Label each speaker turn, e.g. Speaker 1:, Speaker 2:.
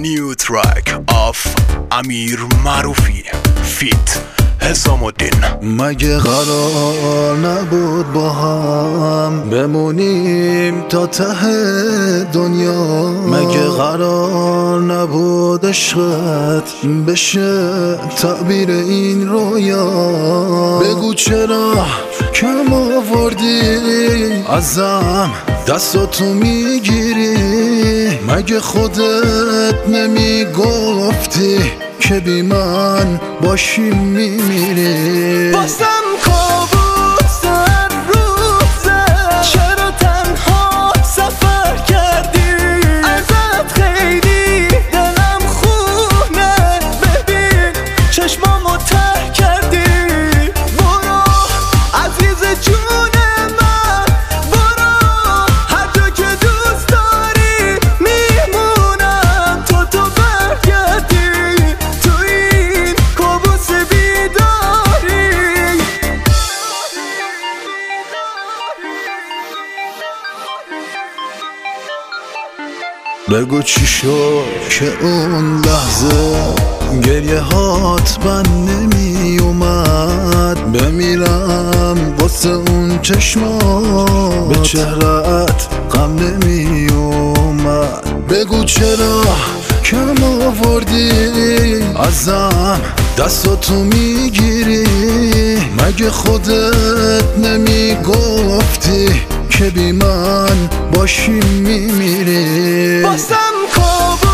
Speaker 1: New track of امیر معروفی فیت حسام الدین.
Speaker 2: مگه قرار نبود با هم بمونیم تا ته دنیا؟ مگه قرار نبود عشقت بشه تعبیر این رویا؟ بگو چرا کم آوردی ازم دستاتو میگیری؟ مگه خودت نمیگفتی که بی من باشی میمیری؟
Speaker 3: بازم کابوس هر روزه، چرا تنها سفر کردی؟ ازت خیلی دلم خونه، ببین چشمامو ته کردی. برو عزیز جون من، برو هر جا که دوست داری میمونم تو برگردی.
Speaker 2: بگو چی شد که اون لحظه گریه هات من نمی اومد؟ بمیرم واسه اون چشمات، به چهرت غم نمی اومد. بگو چرا کم آوردی ازم دستاتو میگیری؟ مگه خودت نمیگفتی که بی من باشی میمیری؟
Speaker 3: بازم کابوس